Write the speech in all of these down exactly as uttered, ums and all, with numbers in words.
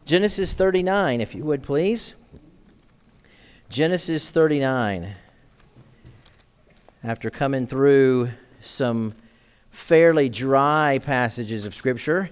Genesis thirty-nine, if you would, please. Genesis thirty-nine. After coming through some fairly dry passages of Scripture,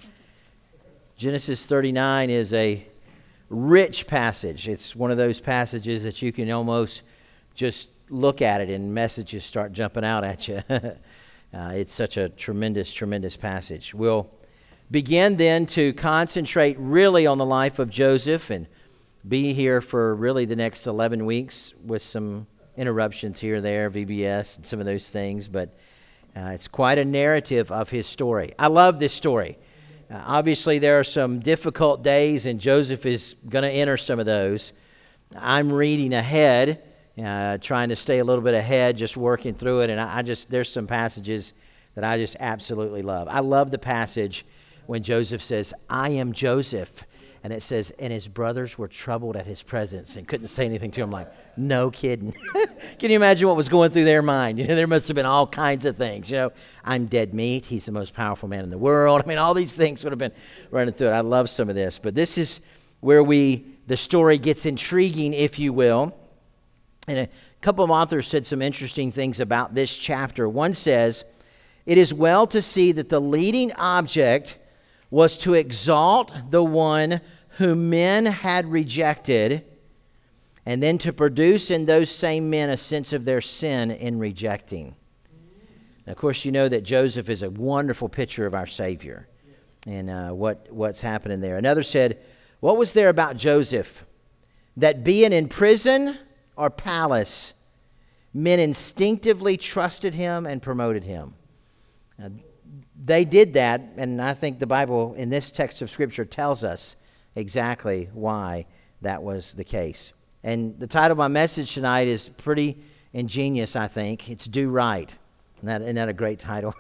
Genesis thirty-nine is a rich passage. It's one of those passages that you can almost just look at it and messages start jumping out at you. uh, it's such a tremendous, tremendous passage. We'll begin then to concentrate really on the life of Joseph and be here for really the next eleven weeks with some interruptions here and there, V B S and some of those things, but uh, it's quite a narrative of his story. I love this story. Uh, obviously, there are some difficult days, and Joseph is going to enter some of those. I'm reading ahead, uh, trying to stay a little bit ahead, just working through it, and I, I just there's some passages that I just absolutely love. I love the passage when Joseph says, "I am Joseph," and it says, "and his brothers were troubled at his presence," and couldn't say anything to him. Like, no kidding. Can you imagine what was going through their mind? You know, there must have been all kinds of things. You know, I'm dead meat. He's the most powerful man in the world. I mean, all these things would have been running through it. I love some of this, but this is where we the story gets intriguing, if you will. And a couple of authors said some interesting things about this chapter. One says, "It is well to see that the leading object was to exalt the one whom men had rejected, and then to produce in those same men a sense of their sin in rejecting." And of course, you know that Joseph is a wonderful picture of our Savior and uh, what, what's happening there. Another said, "What was there about Joseph that being in prison or palace, men instinctively trusted him and promoted him?" Now, they did that, and I think the Bible in this text of Scripture tells us exactly why that was the case. And the title of my message tonight is pretty ingenious, I think. It's Do Right. Isn't that, isn't that a great title?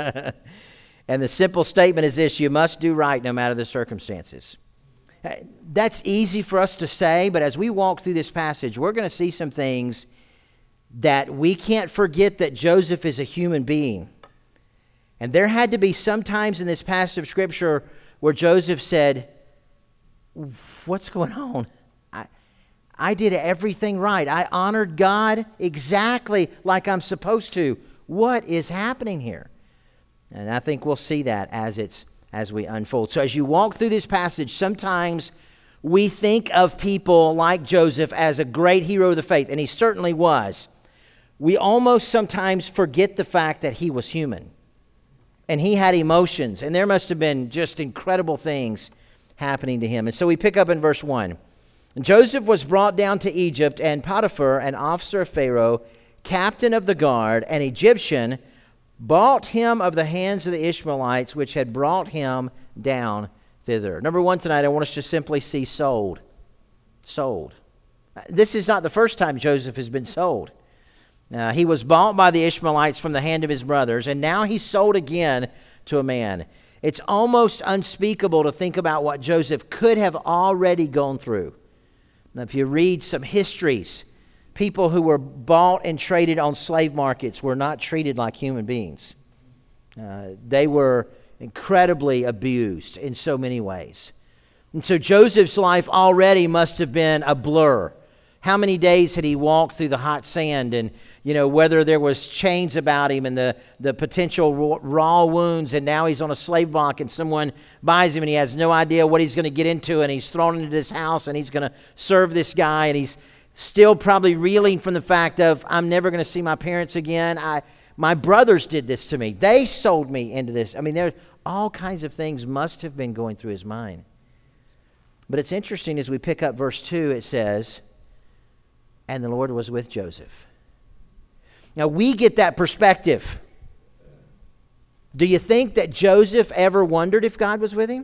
And the simple statement is this: you must do right no matter the circumstances. That's easy for us to say, but as we walk through this passage, we're going to see some things that we can't forget that Joseph is a human being. And there had to be some times in this passage of Scripture where Joseph said, "What's going on? I, I did everything right. I honored God exactly like I'm supposed to. What is happening here?" And I think we'll see that as it's as we unfold. So as you walk through this passage, sometimes we think of people like Joseph as a great hero of the faith, and he certainly was. We almost sometimes forget the fact that he was human. And he had emotions, and there must have been just incredible things happening to him. And so we pick up in verse one. "And Joseph was brought down to Egypt, and Potiphar, an officer of Pharaoh, captain of the guard, an Egyptian, bought him of the hands of the Ishmaelites, which had brought him down thither." Number one tonight, I want us to simply see sold. Sold. This is not the first time Joseph has been sold. Uh, he was bought by the Ishmaelites from the hand of his brothers, and now he's sold again to a man. It's almost unspeakable to think about what Joseph could have already gone through. Now, if you read some histories, people who were bought and traded on slave markets were not treated like human beings. Uh, they were incredibly abused in so many ways. And so Joseph's life already must have been a blur. How many days had he walked through the hot sand, and, you know, whether there was chains about him and the, the potential raw, raw wounds, and now he's on a slave block and someone buys him and he has no idea what he's going to get into, and he's thrown into this house and he's going to serve this guy, and he's still probably reeling from the fact of, I'm never going to see my parents again. I, my brothers did this to me. They sold me into this. I mean, there all kinds of things must have been going through his mind. But it's interesting, as we pick up verse two, it says, "And the Lord was with Joseph." Now, we get that perspective. Do you think that Joseph ever wondered if God was with him?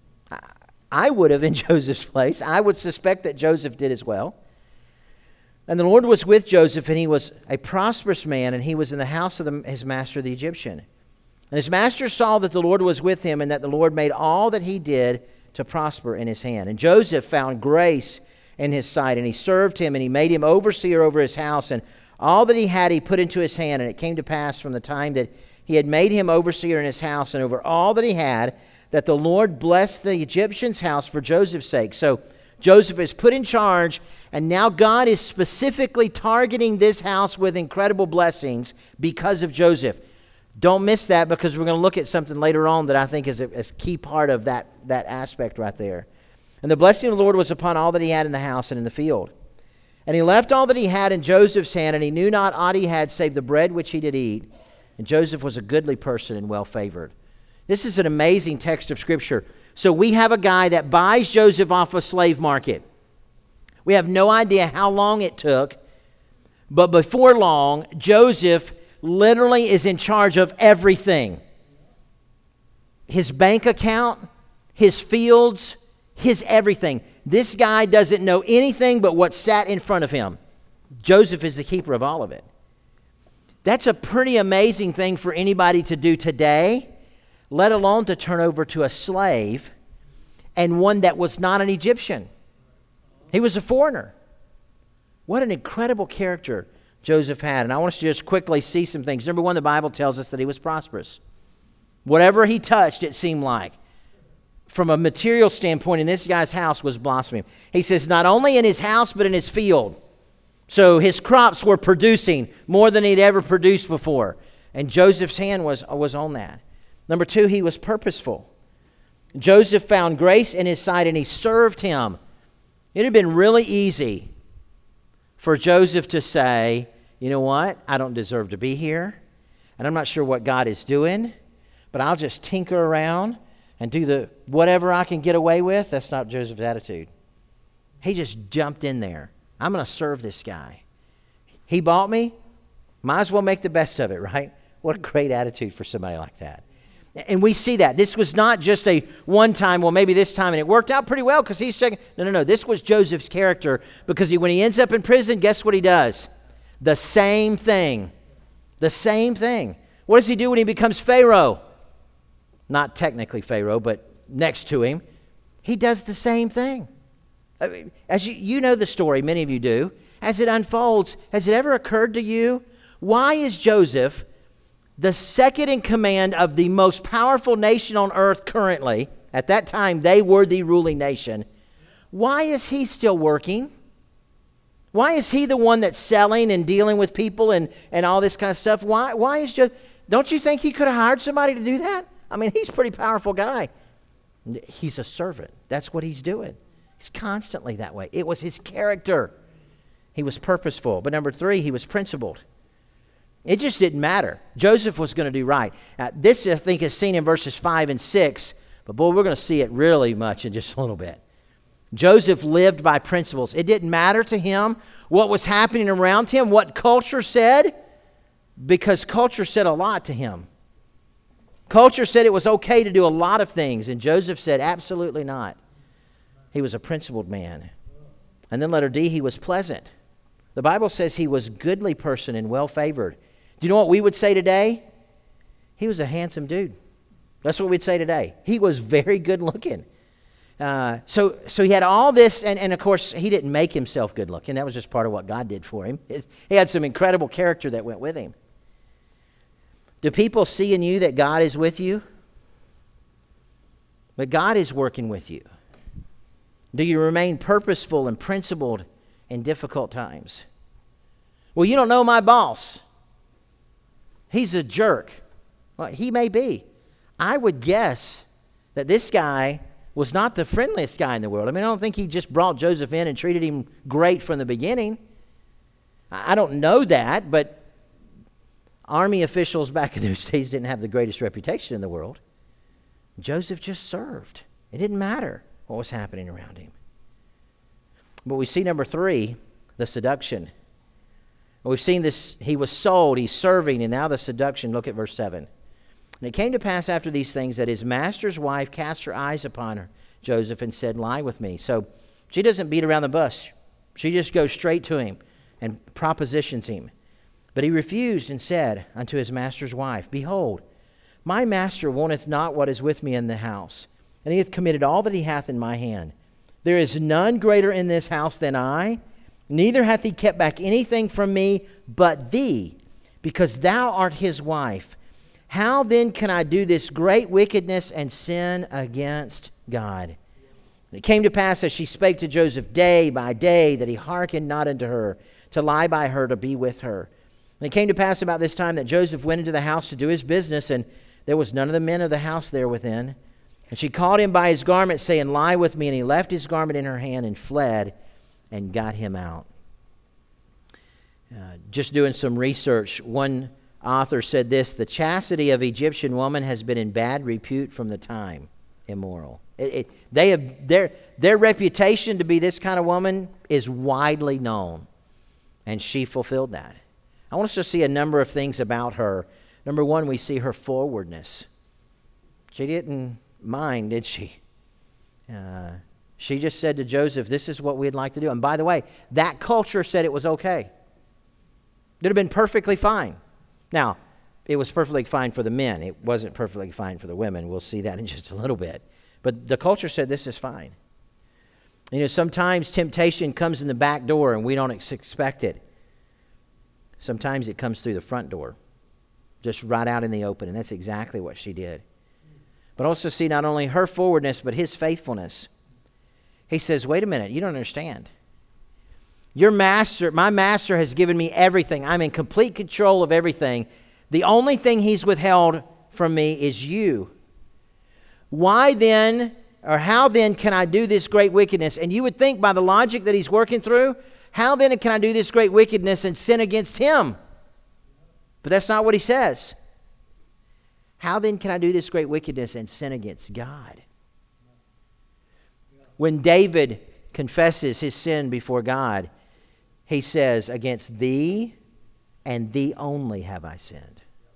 I would have in Joseph's place. I would suspect that Joseph did as well. "And the Lord was with Joseph, and he was a prosperous man, and he was in the house of the, his master, the Egyptian. And his master saw that the Lord was with him, and that the Lord made all that he did to prosper in his hand. And Joseph found grace in his sight, and he served him, and he made him overseer over his house, and all that he had he put into his hand. And it came to pass from the time that he had made him overseer in his house and over all that he had, that the Lord blessed the Egyptian's house for Joseph's sake. So Joseph is put in charge, and now God is specifically targeting this house with incredible blessings because of Joseph. Don't miss that, because we're going to look at something later on that I think is a, a key part of that, that aspect right there. And the blessing of the Lord was upon all that he had in the house and in the field. And he left all that he had in Joseph's hand, and he knew not aught he had save the bread which he did eat. And Joseph was a goodly person and well favored. This is an amazing text of Scripture. So we have a guy that buys Joseph off a slave market. We have no idea how long it took, but before long, Joseph literally is in charge of everything. His bank account, his fields, his everything. This guy doesn't know anything but what sat in front of him. Joseph is the keeper of all of it. That's a pretty amazing thing for anybody to do today, let alone to turn over to a slave, and one that was not an Egyptian. He was a foreigner. What an incredible character Joseph had. And I want us to just quickly see some things. Number one, the Bible tells us that he was prosperous. Whatever he touched, it seemed like, from a material standpoint, in this guy's house was blossoming. He says not only in his house, but in his field. So his crops were producing more than he'd ever produced before. And Joseph's hand was, was on that. Number two, he was purposeful. Joseph found grace in his sight, and he served him. It had been really easy for Joseph to say, you know what, I don't deserve to be here, and I'm not sure what God is doing, but I'll just tinker around and do the whatever I can get away with. That's not Joseph's attitude. He just jumped in there. I'm going to serve this guy. He bought me. Might as well make the best of it, right? What a great attitude for somebody like that. And we see that. This was not just a one-time, well, maybe this time, and it worked out pretty well because he's checking. No, no, no. This was Joseph's character, because he, when he ends up in prison, guess what he does? The same thing. The same thing. What does he do when he becomes Pharaoh? Not technically Pharaoh, but next to him. He does the same thing. I mean, as you, you know the story, many of you do. As it unfolds, has it ever occurred to you, why is Joseph the second in command of the most powerful nation on earth currently? At that time, they were the ruling nation. Why is he still working? Why is he the one that's selling and dealing with people and, and all this kind of stuff? Why, why is Joseph? Don't you think he could have hired somebody to do that? I mean, he's a pretty powerful guy. He's a servant. That's what he's doing. He's constantly that way. It was his character. He was purposeful. But number three, he was principled. It just didn't matter. Joseph was going to do right. Now, this, I think, is seen in verses five and six. But, boy, we're going to see it really much in just a little bit. Joseph lived by principles. It didn't matter to him what was happening around him, what culture said, because culture said a lot to him. Culture said it was okay to do a lot of things, and Joseph said absolutely not. He was a principled man. And then letter D, he was pleasant. The Bible says he was a goodly person and well favored. Do you know what we would say today? He was a handsome dude. That's what we'd say today. He was very good looking. Uh, so so he had all this, and, and of course, he didn't make himself good looking. That was just part of what God did for him. He had some incredible character that went with him. Do people see in you that God is with you? But God is working with you. Do you remain purposeful and principled in difficult times? Well, you don't know my boss. He's a jerk. Well, he may be. I would guess that this guy was not the friendliest guy in the world. I mean, I don't think he just brought Joseph in and treated him great from the beginning. I don't know that, but army officials back in those days didn't have the greatest reputation in the world. Joseph just served. It didn't matter what was happening around him. But we see number three, the seduction. We've seen this, he was sold, he's serving, and now the seduction. Look at verse seven. And it came to pass after these things that his master's wife cast her eyes upon her, Joseph, and said, lie with me. So she doesn't beat around the bush. She just goes straight to him and propositions him. But he refused and said unto his master's wife, behold, my master wanteth not what is with me in the house, and he hath committed all that he hath in my hand. There is none greater in this house than I, neither hath he kept back anything from me but thee, because thou art his wife. How then can I do this great wickedness and sin against God? And it came to pass as she spake to Joseph day by day that he hearkened not unto her, to lie by her, to be with her. And it came to pass about this time that Joseph went into the house to do his business, and there was none of the men of the house there within. And she called him by his garment, saying, Lie with me. And he left his garment in her hand and fled and got him out. Uh, just doing some research, one author said this: the chastity of Egyptian woman has been in bad repute from the time immoral. It, it, they have their their reputation to be this kind of woman is widely known, and she fulfilled that. I want us to see a number of things about her. Number one, we see her forwardness. She didn't mind, did she? Uh, she just said to Joseph, "This is what we'd like to do." And by the way, that culture said it was okay. It would have been perfectly fine. Now, it was perfectly fine for the men. It wasn't perfectly fine for the women. We'll see that in just a little bit. But the culture said this is fine. You know, sometimes temptation comes in the back door and we don't ex- expect it. Sometimes it comes through the front door, just right out in the open. And that's exactly what she did. But also see not only her forwardness, but his faithfulness. He says, wait a minute, you don't understand. Your master, my master has given me everything. I'm in complete control of everything. The only thing he's withheld from me is you. Why then, or how then can I do this great wickedness? And you would think by the logic that he's working through, how then can I do this great wickedness and sin against him? But that's not what he says. How then can I do this great wickedness and sin against God? When David confesses his sin before God, he says, against thee and thee only have I sinned.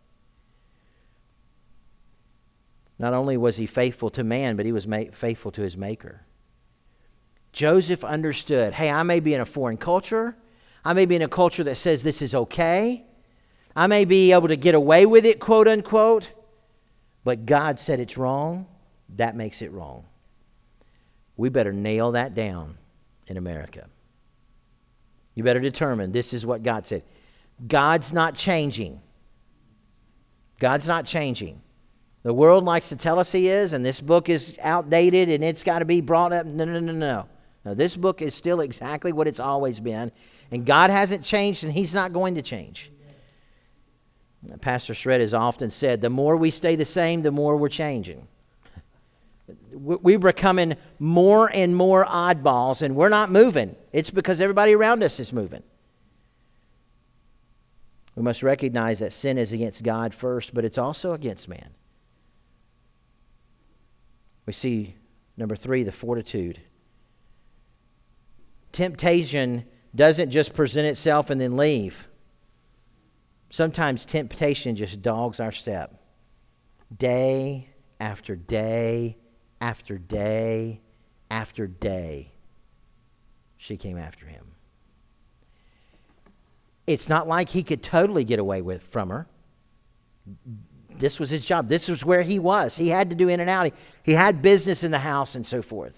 Not only was he faithful to man, but he was ma- faithful to his maker. Joseph understood, hey, I may be in a foreign culture. I may be in a culture that says this is okay. I may be able to get away with it, quote unquote. But God said it's wrong. That makes it wrong. We better nail that down in America. You better determine this is what God said. God's not changing. God's not changing. The world likes to tell us he is, and this book is outdated and it's got to be brought up. No, no, no, no. No, this book is still exactly what it's always been, and God hasn't changed, and he's not going to change. Pastor Shred has often said, the more we stay the same, the more we're changing. We're becoming more and more oddballs, and we're not moving. It's because everybody around us is moving. We must recognize that sin is against God first, but it's also against man. We see, number three, the fortitude. Temptation doesn't just present itself and then leave. Sometimes temptation just dogs our step. Day after day after day after day, she came after him. It's not like he could totally get away with from her. This was his job. This was where he was. He had to do in and out. He, he had business in the house and so forth.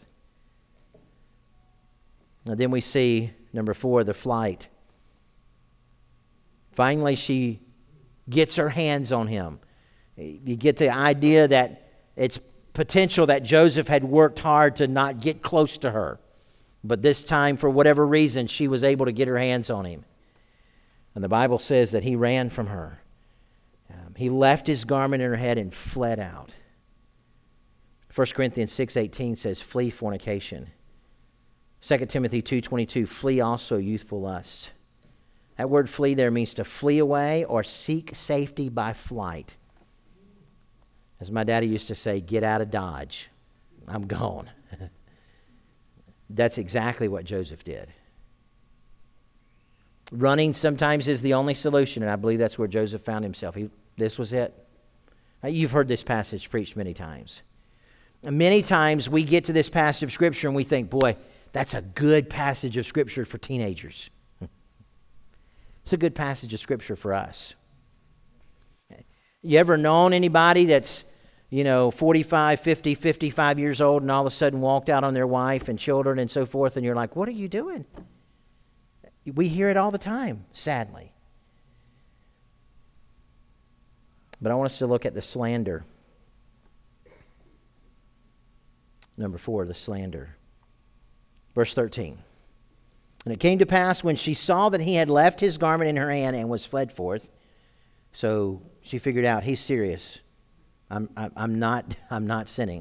And then we see, number four, the flight. Finally, she gets her hands on him. You get the idea that it's potential that Joseph had worked hard to not get close to her. But this time, for whatever reason, she was able to get her hands on him. And the Bible says that he ran from her. Um, he left his garment in her head and fled out. First Corinthians six eighteen says, flee fornication. Second Timothy two twenty-two, flee also youthful lust. That word flee there means to flee away or seek safety by flight. As my daddy used to say, get out of Dodge. I'm gone. That's exactly what Joseph did. Running sometimes is the only solution, and I believe that's where Joseph found himself. He, this was it. You've heard this passage preached many times. And many times we get to this passage of Scripture and we think, boy, that's a good passage of Scripture for teenagers. It's a good passage of Scripture for us. You ever known anybody that's, you know, forty-five, fifty, fifty-five years old and all of a sudden walked out on their wife and children and so forth, and you're like, what are you doing? We hear it all the time, sadly. But I want us to look at the slander. Number four, the slander. Verse thirteen. And it came to pass when she saw that he had left his garment in her hand and was fled forth. So she figured out, he's serious. I'm, I'm, I'm not, I'm not sinning.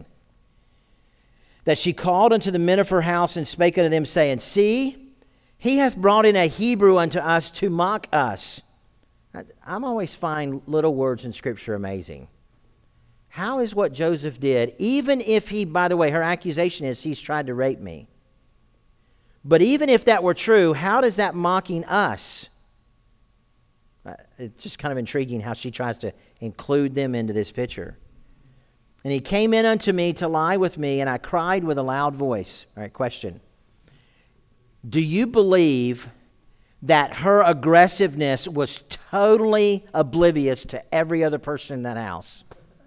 That she called unto the men of her house and spake unto them, saying, See, he hath brought in a Hebrew unto us to mock us. I, I'm always find little words in Scripture amazing. How is what Joseph did, even if he, by the way, her accusation is he's tried to rape me. But even if that were true, how does that mocking us? Uh, it's just kind of intriguing how she tries to include them into this picture. And he came in unto me to lie with me, and I cried with a loud voice. All right, question. Do you believe that her aggressiveness was totally oblivious to every other person in that house?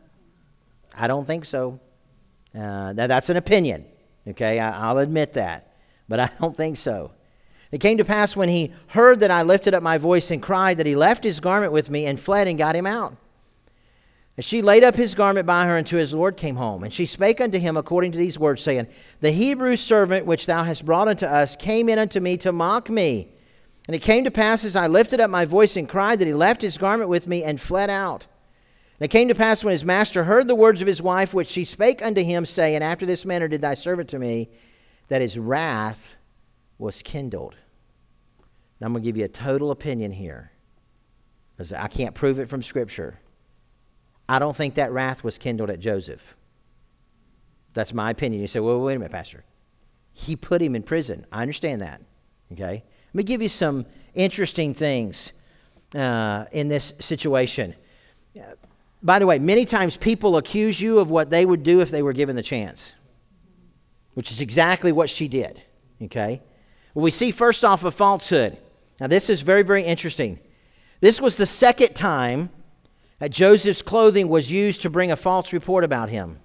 I don't think so. Uh, that, that's an opinion, okay? I, I'll admit that. But I don't think so. It came to pass when he heard that I lifted up my voice and cried that he left his garment with me and fled and got him out. And she laid up his garment by her until his Lord came home. And she spake unto him according to these words, saying, The Hebrew servant which thou hast brought unto us came in unto me to mock me. And it came to pass as I lifted up my voice and cried that he left his garment with me and fled out. And it came to pass when his master heard the words of his wife, which she spake unto him, saying, After this manner did thy servant to me, that his wrath was kindled. Now I'm going to give you a total opinion here, because I can't prove it from Scripture. I don't think that wrath was kindled at Joseph. That's my opinion. You say, well, wait a minute, Pastor. He put him in prison. I understand that. Okay? Let me give you some interesting things uh, in this situation. By the way, many times people accuse you of what they would do if they were given the chance, which is exactly what she did, okay? Well, we see first off a falsehood. Now, this is very, very interesting. This was the second time that Joseph's clothing was used to bring a false report about him.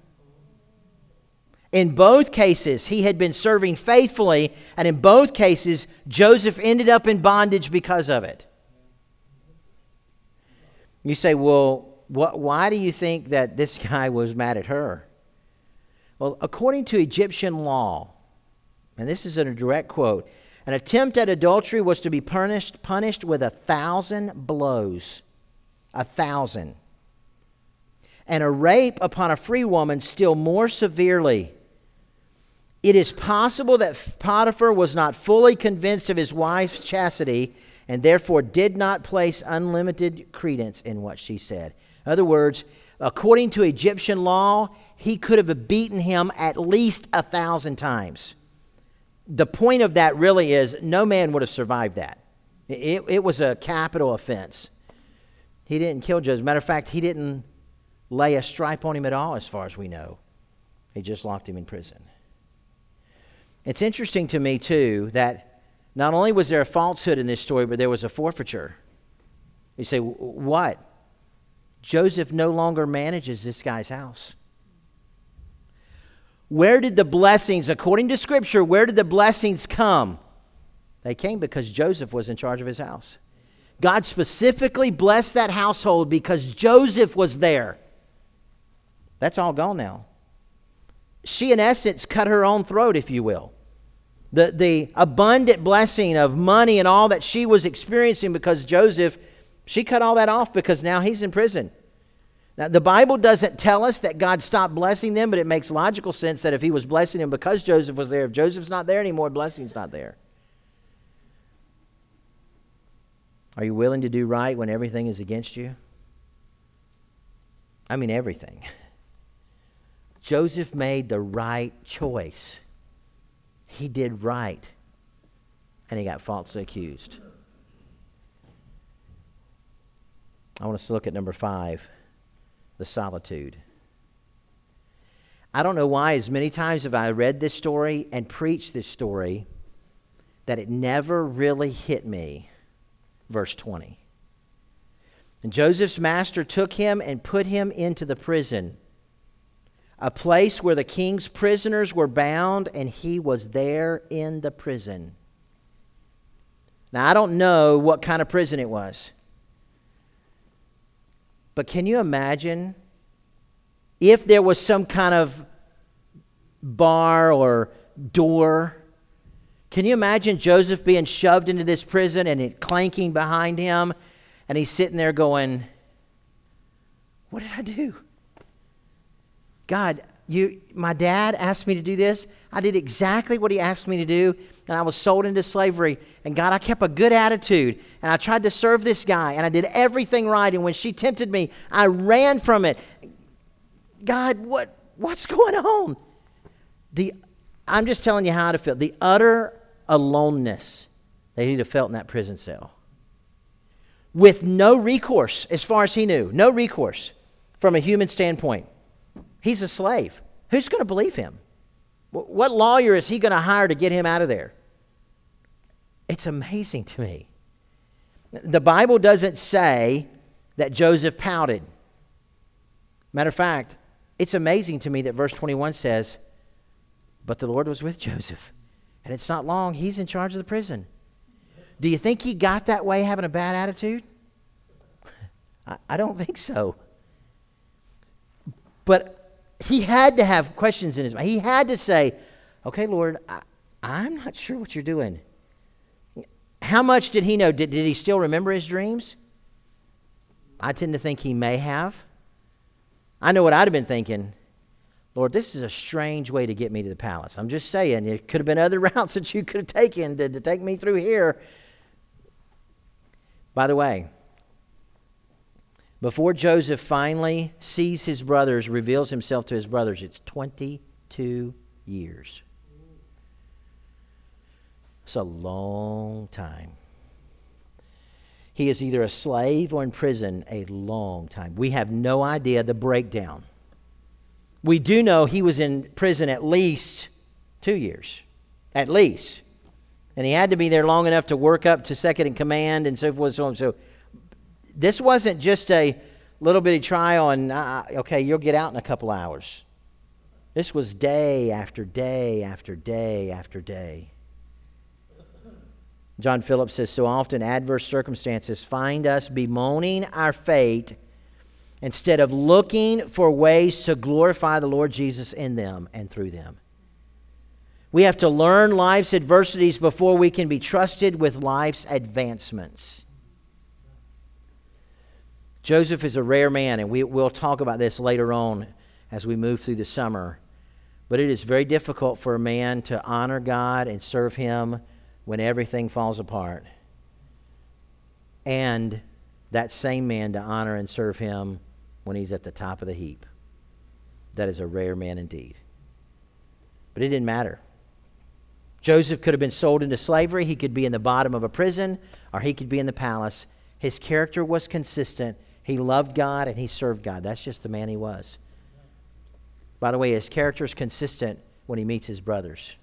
In both cases, he had been serving faithfully, and in both cases, Joseph ended up in bondage because of it. You say, well, what, why do you think that this guy was mad at her? Well, according to Egyptian law, and this is a direct quote, an attempt at adultery was to be punished, punished with a thousand blows. A thousand. And a rape upon a free woman still more severely. It is possible that Potiphar was not fully convinced of his wife's chastity and therefore did not place unlimited credence in what she said. In other words, according to Egyptian law, he could have beaten him at least a thousand times. The point of that really is no man would have survived that. It, it was a capital offense. He didn't kill Joseph. Matter of fact, he didn't lay a stripe on him at all as far as we know. He just locked him in prison. It's interesting to me, too, that not only was there a falsehood in this story, but there was a forfeiture. You say, what? Joseph no longer manages this guy's house. Where did the blessings, according to Scripture, where did the blessings come? They came because Joseph was in charge of his house. God specifically blessed that household because Joseph was there. That's all gone now. She, in essence, cut her own throat, if you will. The, the abundant blessing of money and all that she was experiencing because Joseph, she cut all that off because now he's in prison. Now, the Bible doesn't tell us that God stopped blessing them, but it makes logical sense that if he was blessing him because Joseph was there, if Joseph's not there anymore, blessing's not there. Are you willing to do right when everything is against you? I mean everything. Joseph made the right choice. He did right. And he got falsely accused. I want us to look at number five, the solitude. I don't know why as many times have I read this story and preached this story that it never really hit me. Verse twenty. And Joseph's master took him and put him into the prison, a place where the king's prisoners were bound, and he was there in the prison. Now, I don't know what kind of prison it was. But can you imagine if there was some kind of bar or door? Can you imagine Joseph being shoved into this prison and it clanking behind him, and he's sitting there going, what did I do? God, you, my dad asked me to do this. I did exactly what he asked me to do, and I was sold into slavery. And God, I kept a good attitude, and I tried to serve this guy, and I did everything right. And when she tempted me, I ran from it. God, what what's going on? The I'm just telling you how to feel. The utter aloneness that he'd have felt in that prison cell, with no recourse, as far as he knew, no recourse from a human standpoint. He's a slave. Who's going to believe him? What lawyer is he going to hire to get him out of there? It's amazing to me. The Bible doesn't say that Joseph pouted. Matter of fact, it's amazing to me that verse twenty-one says, but the Lord was with Joseph. And it's not long, he's in charge of the prison. Do you think he got that way having a bad attitude? I, I don't think so. But he had to have questions in his mind. He had to say, okay, Lord, I, I'm not sure what you're doing. How much did he know? Did, did he still remember his dreams? I tend to think he may have. I know what I'd have been thinking. Lord, this is a strange way to get me to the palace. I'm just saying, it could have been other routes that you could have taken to, to take me through here. By the way, before Joseph finally sees his brothers, reveals himself to his brothers, it's twenty-two years. It's a long time. He is either a slave or in prison a long time. We have no idea the breakdown. We do know he was in prison at least two years. At least. And he had to be there long enough to work up to second in command and so forth and so on. So this wasn't just a little bitty trial and, uh, okay, you'll get out in a couple hours. This was day after day after day after day. John Phillips says, so often adverse circumstances find us bemoaning our fate instead of looking for ways to glorify the Lord Jesus in them and through them. We have to learn life's adversities before we can be trusted with life's advancements. Joseph is a rare man, and we, we'll talk about this later on as we move through the summer. But it is very difficult for a man to honor God and serve Him when everything falls apart. And that same man to honor and serve Him when he's at the top of the heap. That is a rare man indeed. But it didn't matter. Joseph could have been sold into slavery. He could be in the bottom of a prison, or he could be in the palace. His character was consistent. He loved God and he served God. That's just the man he was. By the way, his character is consistent when he meets his brothers.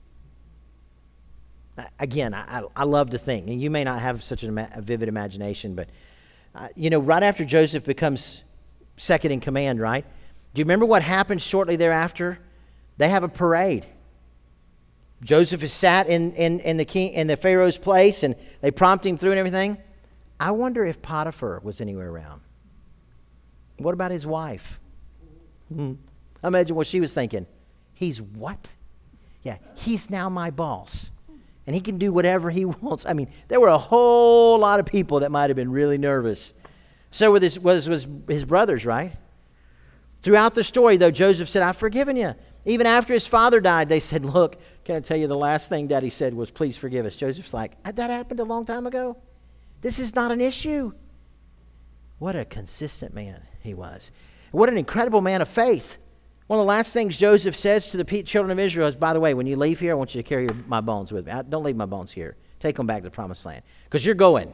Again, I, I love to think, and you may not have such a vivid imagination, but, uh, you know, right after Joseph becomes second in command, right? Do you remember what happens shortly thereafter? They have a parade. Joseph is sat in, in, in the king in the Pharaoh's place, and they prompt him through and everything. I wonder if Potiphar was anywhere around. What about his wife? Hmm. I imagine what she was thinking. He's what? Yeah, he's now my boss. And he can do whatever he wants. I mean, there were a whole lot of people that might have been really nervous. So with his, was, was his brothers, right? Throughout the story, though, Joseph said, I've forgiven you. Even after his father died, they said, look, can I tell you the last thing Daddy said was, please forgive us. Joseph's like, that happened a long time ago. This is not an issue. What a consistent man he was. What an incredible man of faith. One of the last things Joseph says to the children of Israel is, by the way, when you leave here, I want you to carry my bones with me. I, don't leave my bones here. Take them back to the promised land. Because you're going.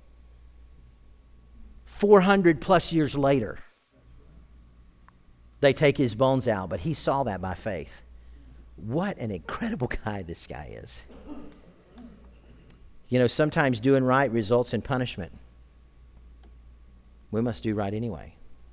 four hundred plus years later, they take his bones out, but he saw that by faith. What an incredible guy this guy is. You know, sometimes doing right results in punishment. We must do right anyway.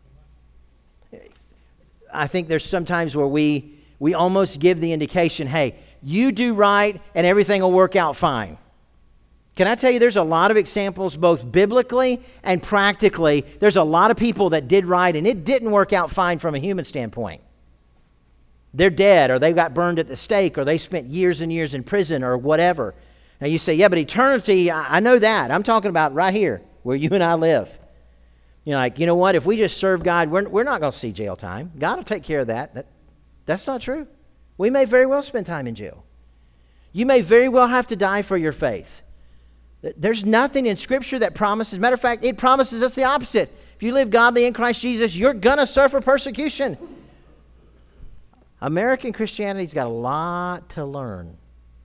I think there's sometimes where we we almost give the indication, hey, you do right and everything will work out fine. Can I tell you, there's a lot of examples, both biblically and practically. There's a lot of people that did right, and it didn't work out fine from a human standpoint. They're dead, or they got burned at the stake, or they spent years and years in prison, or whatever. Now you say, yeah, but eternity, I, I know that. I'm talking about right here, where you and I live. You're like, you know what? If we just serve God, we're, we're not going to see jail time. God will take care of that. that. That's not true. We may very well spend time in jail. You may very well have to die for your faith. There's nothing in Scripture that promises. Matter of fact, it promises us the opposite. If you live godly in Christ Jesus, you're going to suffer persecution. American Christianity's got a lot to learn.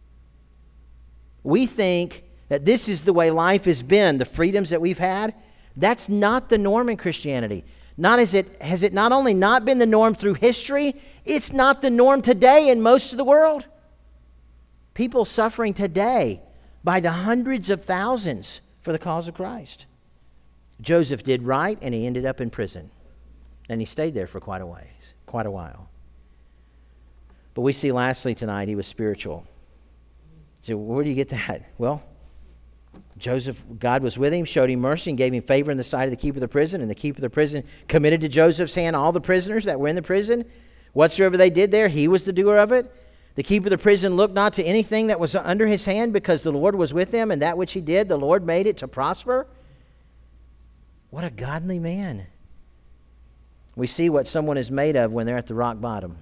We think that this is the way life has been, the freedoms that we've had. That's not the norm in Christianity. Not as it has it not only not been the norm through history, it's not the norm today in most of the world. People suffering today by the hundreds of thousands for the cause of Christ. Joseph did right, and he ended up in prison. And he stayed there for quite a ways, quite a while. But we see lastly tonight, he was spiritual. So where do you get that? Well, Joseph, God was with him, showed him mercy, and gave him favor in the sight of the keeper of the prison. And the keeper of the prison committed to Joseph's hand all the prisoners that were in the prison. Whatsoever they did there, he was the doer of it. The keeper of the prison looked not to anything that was under his hand, because the Lord was with him, and that which he did, the Lord made it to prosper. What a godly man. We see what someone is made of when they're at the rock bottom.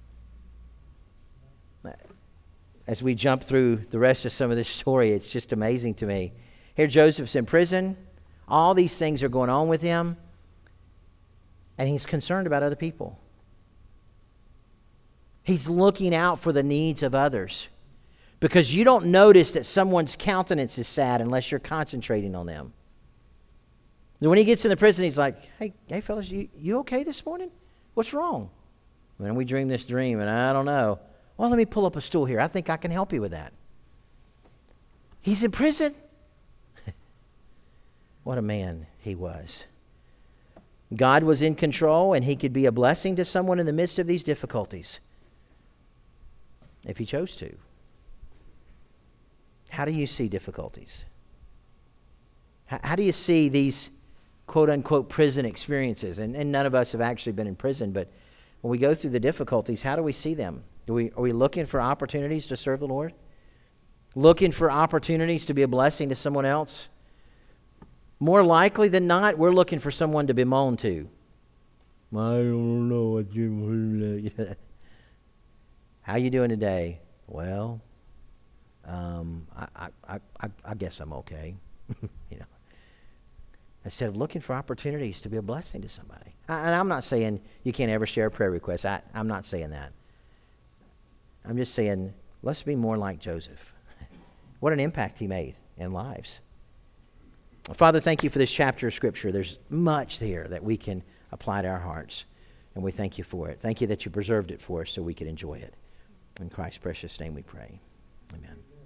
As we jump through the rest of some of this story, it's just amazing to me. Here Joseph's in prison. All these things are going on with him. And he's concerned about other people. He's looking out for the needs of others. Because you don't notice that someone's countenance is sad unless you're concentrating on them. And when he gets in the prison, he's like, hey, hey fellas, you, you okay this morning? What's wrong? When we dream this dream, and I don't know. Well, let me pull up a stool here. I think I can help you with that. He's in prison. What a man he was. God was in control, and he could be a blessing to someone in the midst of these difficulties if he chose to. How do you see difficulties? How, how do you see these quote-unquote prison experiences? And, and none of us have actually been in prison, but when we go through the difficulties, how do we see them? Do we, are we looking for opportunities to serve the Lord? Looking for opportunities to be a blessing to someone else? More likely than not, we're looking for someone to bemoan to. I don't know what you... How you doing today? Well, um, I, I, I, I guess I'm okay. You know, instead of looking for opportunities to be a blessing to somebody. I, and I'm not saying you can't ever share a prayer request. I, I'm not saying that. I'm just saying, let's be more like Joseph. What an impact he made in lives. Father, thank you for this chapter of Scripture. There's much there that we can apply to our hearts, and we thank you for it. Thank you that you preserved it for us so we could enjoy it. In Christ's precious name we pray. Amen.